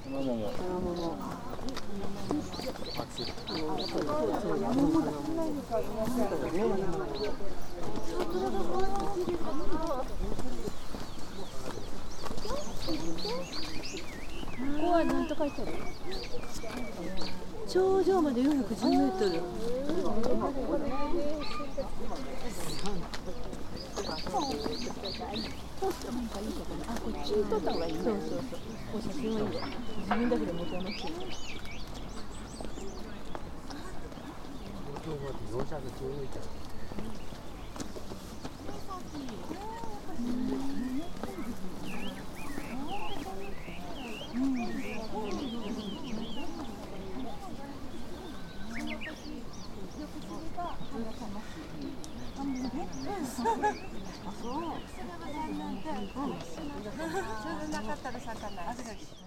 もも。 ここは何と書いてある？頂上まで410メートル。あ、こっちに撮った方がいいね。そうそうそう。お写真はいいよ。自分だけで持て余ってる。それなかったら魚。